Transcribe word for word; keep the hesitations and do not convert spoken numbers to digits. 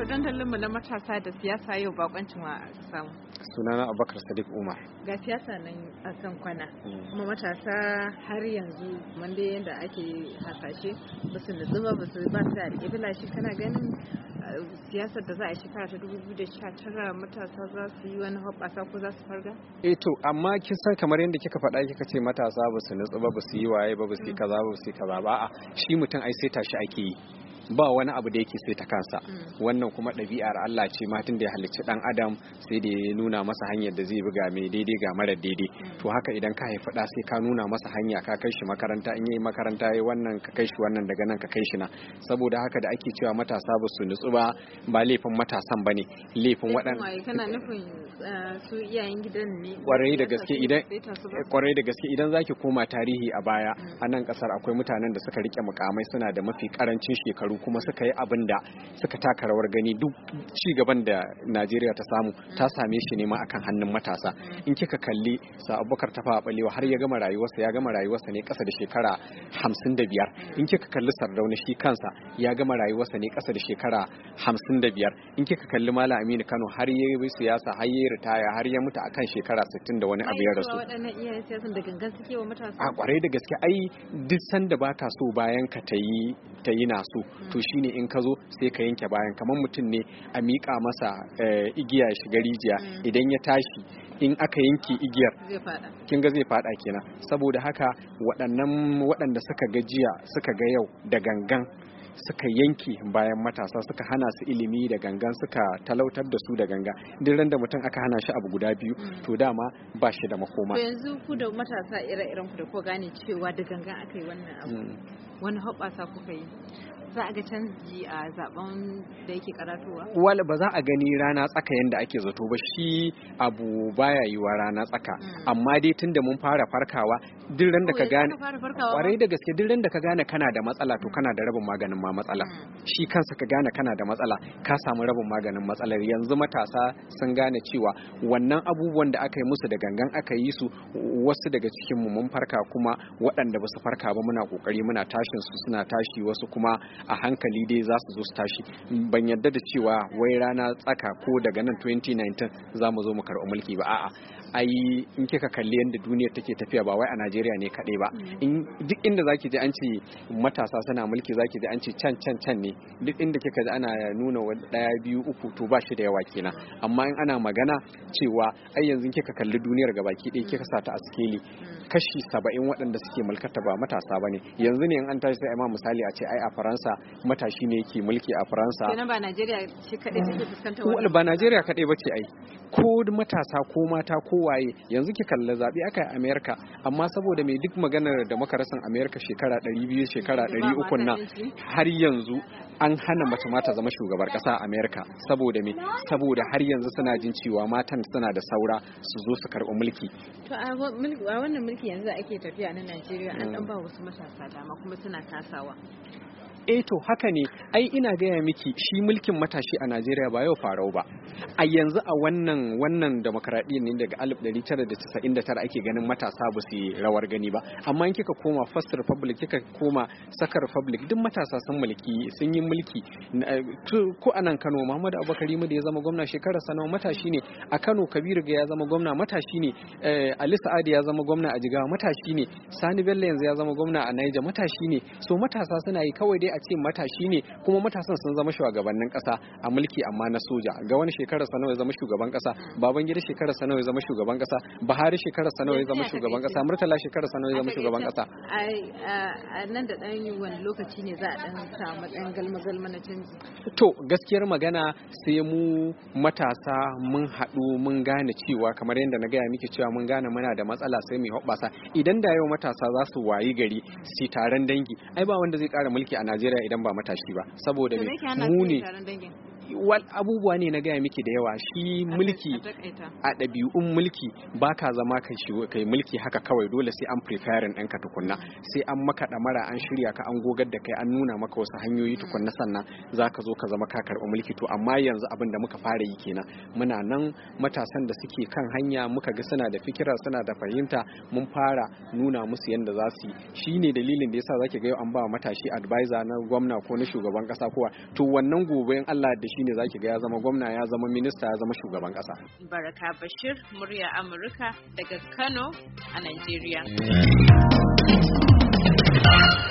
dandalinmu na matasa da siyasa yau bakoncin wa samu. Sunana Abubakar Sadiq Umar. Ga siyasa nan a kan kwana. Kuma matasa har yanzu wanda yadda ake hasashe ba su nutsu ba su ba su da alƙibla shi kana ganin siyasar da za a shekara ta dubu biyu da sha tara matasa za su yi wani hoɓɓasa ko za su farga? Eh to amma kin san kamar yadda kika faɗa kika ce matasa ba su nutsu ba ba su yi waye ba ba su yi kaza ba su yi kaza ba a shi mutum ai sai tashi ake yi. Ba wani abu da yake sai ta kansa wannan kuma ɗabi'ar Allah ce ma tun da ya halicci dan adam sai da ya nuna masa hanyar da zai buga mai daidai ga mara daidai to haka idan ka haifi ɗa sai ka nuna masa hanya ka kai shi makaranta in yayi makaranta yayi wannan ka kai shi wannan daga nan ka kai shi na saboda haka da ake cewa matasa ba su nutsu ba ba laifin matasan bane laifin waɗanda kana nufin su iyayen gidan ne kwarai da gaske idan kwarai da gaske idan zaki koma tarihi a baya a nan kasar akwai mutanen da suka rike mukamai suna da mafi karancin shekaru kuma suka yi abin da suka taka rawar gani duk ci gaban da Najeriya ta samu ta same shi ne ma akan hannun matasa in kika kalli sa Abubakar Tafawa Balewa har ya gama rayuwarsa ya gama rayuwarsa ne kasa da shekara hamsin da biyar in kika kalli Sardauna shi kansa ya gama rayuwarsa ne kasa da shekara hamsin da biyar in kika kalli Malam Aminu Kano har ya yi siyasa har ya yi ritaya har ya mutu akan shekara sittin da wani abu ya rasu waɗannan iyayen siyasan da gangan suke wa matasa a kwarai da gaske ai duk sanda baka so bayan ka tayi tayi na so to shine in ka zo sai ka yanke bayan kamar mutum ne a miƙa masa igiya ya shiga rijiya idan ya tashi in aka yanke igiyar kin ga zai fada kenan saboda haka waɗannan waɗanda suka ga jiya suka ga yau da gangan suka yanke bayan matasa suka hana su ilimi da gangan suka talautar da su da ganga duk ran da mutum aka hana shi abu guda biyu to dama ba shi da makoma to yanzu ku da matasa ire-iren ku da ko gane cewa da gangan aka yi wannan abu wani hoɓɓasa kuka yi za a ga canji a zaben da yake karatowa? Wala ba za a gani rana tsaka yadda ake zato ba shi abu baya yiwa rana tsaka amma dai tun da mun fara farkawa duk ran da ka gane kwarai da gaske duk ran da ka gane kana da matsala to kana da rabin maganin ma matsala shi kansa ka gane kana da matsala ka samu rabin maganin matsalar yanzu matasa sun gane cewa wannan abubuwan da aka yi musu da gangan aka yi su wasu daga cikin mu mun farka kuma waɗanda ba su farka ba muna kokari muna tashin su suna tashi wasu kuma a hankali dai za su zo su tashi ban yadda da cewa wai rana tsaka ko daga nan twenty nineteen za mu zo mu karɓi mulki ba a'a ai in kika kalli yadda duniyar take tafiya ba wai a Najeriya ne kaɗai ba in duk inda zaki ji an ce matasa suna mulki zaki ji an ce can can can ne duk inda kika ji ana nuna ɗaya biyu uku to ba shi da yawa kenan amma in ana magana cewa ai yanzu kika kalli duniyar gabaki ɗaya kika sa ta a sikeli kashi saba'in waɗanda suke mulkata ba matasa ba ne yanzu ne in an tashi sai ma misali a ce ai a Faransa matashi ne yake mulki a Faransa kenan ba Najeriya ce kaɗai take fuskantar wannan ba Najeriya kaɗai ba ce ai ko matasa ko mata ko waye yanzu ki kalla zaɓe aka yi Amerika amma saboda mai duk maganar da makarasin Amerika shekara ɗari biyu shekara ɗari uku nan har yanzu an hana mace mata zama shugabar ƙasa a Amerika saboda me saboda har yanzu suna jin cewa matan suna da saura su zo su karɓi mulki to a wannan mulki yanzu ake tafiya na Najeriya an ɗan ba wasu matasa dama kuma suna kasawa eh to haka ne ai ina gaya miki shi mulkin matashi a Najeriya ba yau farau ba a yanzu a wannan wannan demokradiyyar ne daga alif ɗari tara da casa'in da tara ake ganin matasa ba su yi rawar gani ba amma in kika koma first republic kika koma second republic duk matasa sun mulki sun yi mulki ko a nan Kano Muhammadu Abubakar mu da ya zama gwamna shekarar sa nawa matashi ne a Kano Kabiru ga ya zama gwamna matashi ne Ali Sa'adi ya zama gwamna a Jigawa matashi ne Sani Bello yanzu ya zama gwamna a Niger matashi ne so matasa suna yi kawai dai a ce matashi ne kuma matasan sun zama shugabannin kasa a mulki amma na soja ga wani shekarar sa nawa ya zama shugaban kasa Babangida shekarar sa nawa ya zama shugaban kasa Buhari shekarar sa nawa ya zama shugaban kasa Murtala shekarar sa nawa ya zama shugaban kasa a nan da dan yi wani lokaci ne za a dan samu dan galma galma na canji to gaskiyar magana sai mu matasa mun haɗu mun gane cewa kamar yadda na gaya miki cewa mun gane muna da matsala sai mu hoɓɓasa idan da yau matasa za su wayi gari su taron dangi ai ba wanda zai ƙara mulki a Najeriya idan ba matashi ba saboda mu ne wal abubuwa ne na gaya miki da yawa shi mulki a ɗabi'un mulki ba ka zama kai mulki haka kawai dole sai an preparing ɗinka tukunna sai an maka ɗamara an shirya ka an gogar da kai an nuna maka wasu hanyoyi tukunna sannan za ka zo ka zama ka karɓi mulki to amma yanzu abin da muka fara yi kenan muna nan matasan da suke kan hanya muka ga suna da fikira suna da fahimta mun fara nuna musu yadda za su yi shine dalilin da yasa zaki ga yau an ba matashi advisor na gwamna ko na shugaban kasa kowa to wannan gobe in Allah da shine zaki ga ya zama gwamna, ya zama minista, ya zama shugaban kasa. Baraka Bashir, murya Amurka daga Kano a Najeriya.